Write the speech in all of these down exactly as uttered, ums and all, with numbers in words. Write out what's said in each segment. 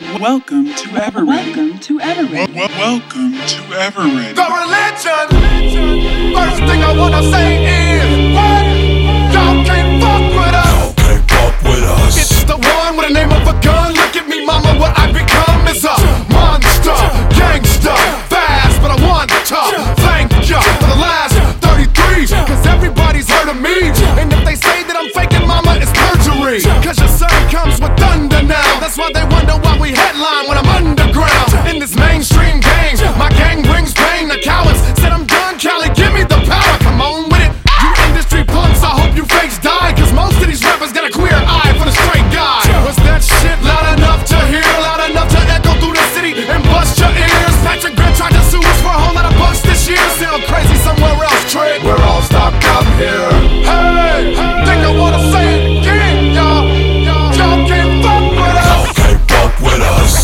Welcome to Everett. Welcome to Everett. Wel- welcome to Everett. The religion. First thing I wanna say is, what? Y'all can't fuck with us. Y'all can't fuck with us. It's the one with the name of a gun. Look at me, mama, what I become is a monster, gangster, fast, but I want to thank ya for the last thirty-three. Cause everybody's heard of me. And if they say that I'm faking, mama, it's perjury. Cause your son comes with thunder now. That's why they wonder why we headline when I'm underground. In this mainstream game, my gang brings pain. The cowards said I'm done, Cali, give me the power. Come on with it, you industry punks, I hope you fakes die. Cause most of these rappers got a queer eye for the straight guy. Was that shit loud enough to hear? Loud enough to echo through the city and bust your ears? Patrick Grant tried to sue us for a whole lot of bucks this year. Sound crazy somewhere else, Trey. We're all stopped up here. Hey, think I wanna say it again, y'all. Y'all can't fuck with us. Y'all can't fuck with us.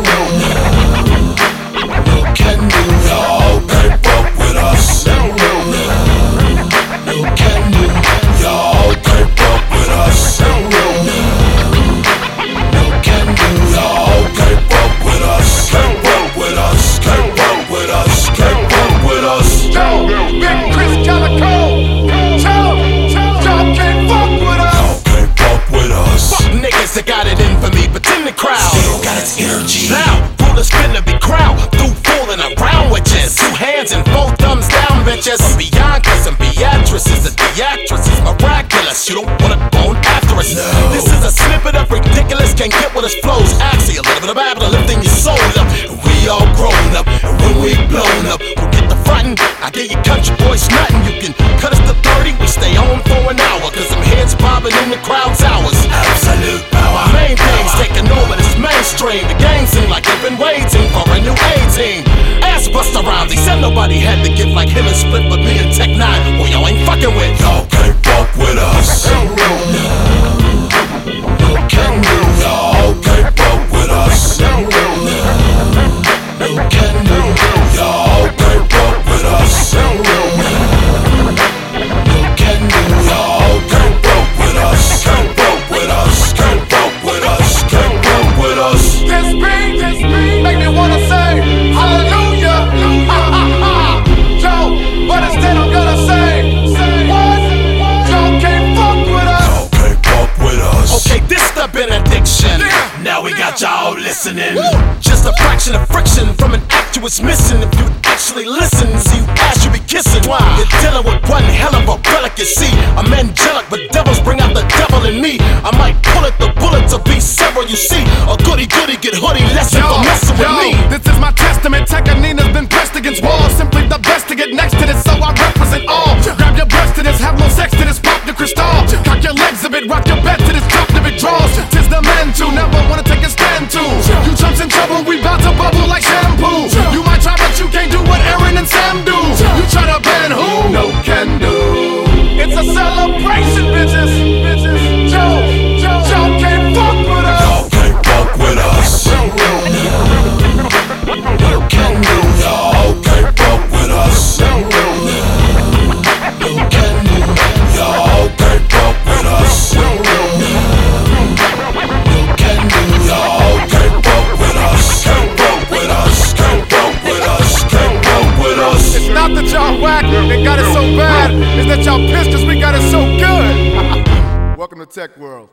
No can do. Y'all can't fuck with us. No can do. Y'all can't fuck with us. No can do. Y'all can't fuck with us. Can't fuck with us. Can't fuck with us. Can't fuck with us. Yo, Big Chris Calico. Y'all can't fuck with us. Y'all can't fuck with us. Fuck niggas that got it in for me, but in the crowd Still got its energy. now, rulers finna be crowned through fooling around witches. Two hands and four thumbs down, bitches. From Biancas and Beatrices, the theatrics is miraculous. You don't wanna bone after us. No. This is a snippet of ridiculous. Can't get what us flows. Actually, a little bit of Babylon lifting your soul up. And we all grown up, and when we blown up, we'll get the frontin'. I get you country boys nothing. You can cut us to thirty, we stay on for an hour. Cause them heads bobbing in the crowd's hours. Absolute power. Main things taking over this mainstream. The gang seem like they've been waiting for a new A-team. Ask Busta Rhymes, he said nobody had to give like him and split, but me and Tech Nine, well y'all ain't fucking with. Y'all can't fuck with us. No can do. Y'all can't fuck with us. No can do. Y'all can't fuck with us. No can do. Y'all can't fuck with us. Can't fuck with us. Can't fuck with us. Can't fuck with us. This beat, this beat, make me wanna say hallelujah. Ha ha ha. Yo, but instead I'm gonna say, say what? Y'all can't fuck with us. Y'all can't fuck with us. Okay, this the benediction. Yeah. Now we got y'all listening. Just a fraction of friction from an act you was missing. If you actually listen, see you ass you be kissing. Why? You're dealing with one hell of a relic, you see. I'm angelic, but devils bring out the devil in me. I might pull it the bullet to be several, you see. A goody goody get hoodie lesson for messing with me. This is my testament. Tekanina's been pressed against walls. Simply the best to get next to this, so I represent all. Grab your breast to this, have no sex to this, pop the crystal. Cock your legs a bit, rock your bed to this, drop the big draws. Tis the man to never wanna take a stand to. You chumps in trouble, we bout to bubble like shampoo. You might try, but you can't do what Aaron and Sam do. You try to ban who? No can do. It's a celebration, bitches. Bitches. Joe, Joe, Joe can't fuck with us. Y'all can't fuck with us. No can do. Y'all can't fuck with us. No can do. Y'all can't fuck with us. No can do. Y'all can't fuck with us. Can't fuck with us. Can't fuck with us. Can't fuck with us. It's not that y'all whack and got it so bad. It's that y'all pissed cause we got it so good. Welcome to Tech World.